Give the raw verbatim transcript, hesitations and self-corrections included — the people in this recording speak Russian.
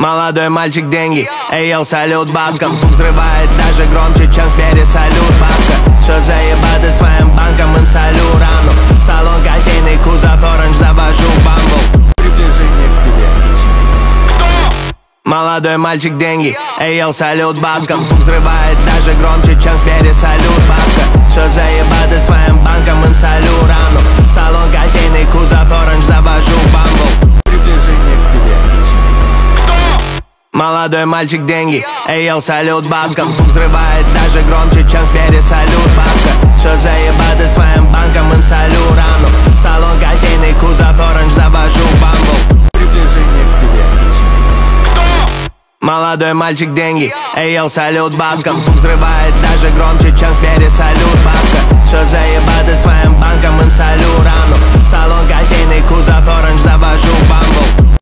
Молодой мальчик, деньги, эй, йоу, салют бабкам. Взрывает даже громче, чем в сфере салют бабка. Все заебаты своим банком, им солю рану. Салон кофейный, кузов оранж, завожу бамбл. Приближение к тебе. Молодой мальчик, деньги, эй, йоу, салют бабкам. Взрывает даже громче, чем в сфере салют бабка. Все заебаты своим банком, им солю рану. Салон кофейный, кузов оранж, завожу бамбл. Приближение к тебе. Молодой мальчик, деньги, эй, йоу, салют бабкам. Взрывает даже громче, чем в сфере салют бабка. Все заебаты своим банком, им солю рану. Салон кофейный, кузов оранж, завожу бамбл. Приближение к тебе. Молодой мальчик, деньги, эй, йоу, салют бабкам. Взрывает даже громче, чем в сфере салют бабка. Все заебаты своим банком, им солю рану. Салон кофейный, кузов оранж, завожу